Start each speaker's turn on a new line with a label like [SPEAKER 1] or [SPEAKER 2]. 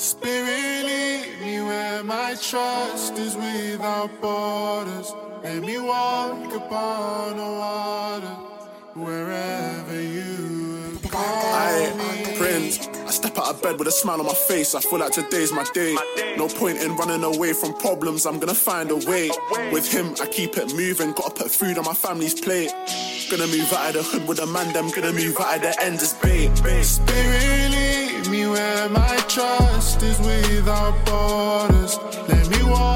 [SPEAKER 1] Spirit, lead me where my trust is without borders. Let me walk upon the water, wherever you call me.
[SPEAKER 2] Prince, I step out of bed with a smile on my face. I feel like today's my day. No point in running away from problems, I'm gonna find a way. With him, I keep it moving. Gotta put food on my family's plate. Gonna move out of the hood with a man, them gonna move out of the end as bait.
[SPEAKER 1] Spirit, lead me where my trust is without borders. Let me walk